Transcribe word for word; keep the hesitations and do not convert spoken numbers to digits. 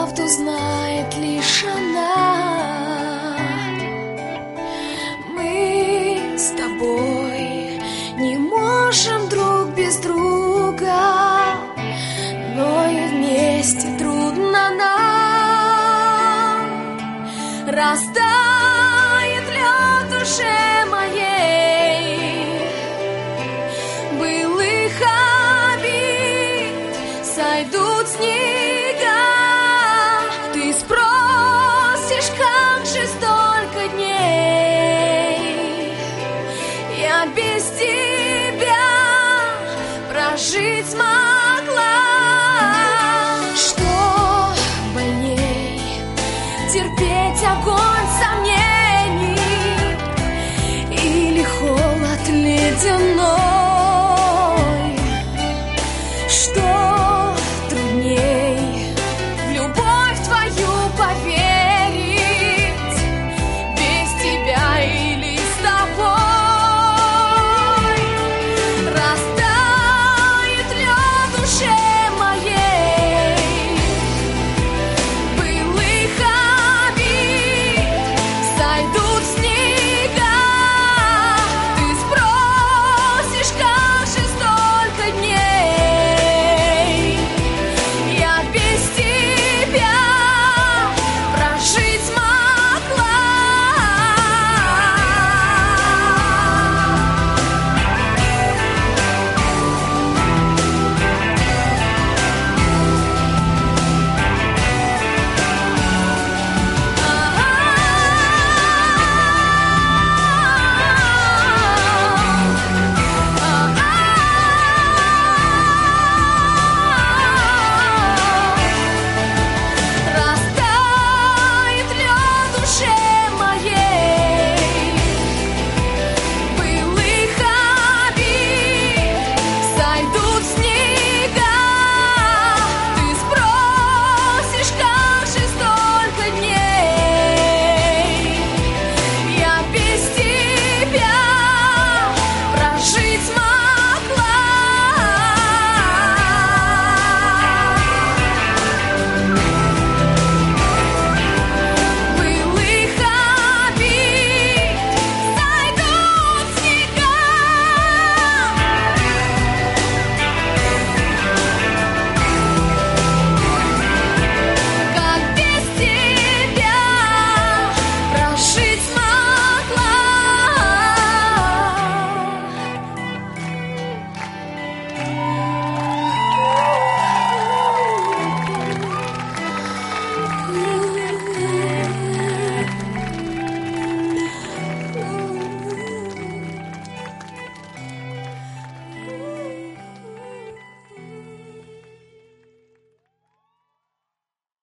правду знает лишь она. Мы с тобой не можем друг без друга, но и вместе трудно нам. Растает лед в душе моей, былых обид сойдут снега. Ты спросишь, как же столько дней я без тебя прожить смогла. Что больней терпеть огонь сомнений или холод ледяной?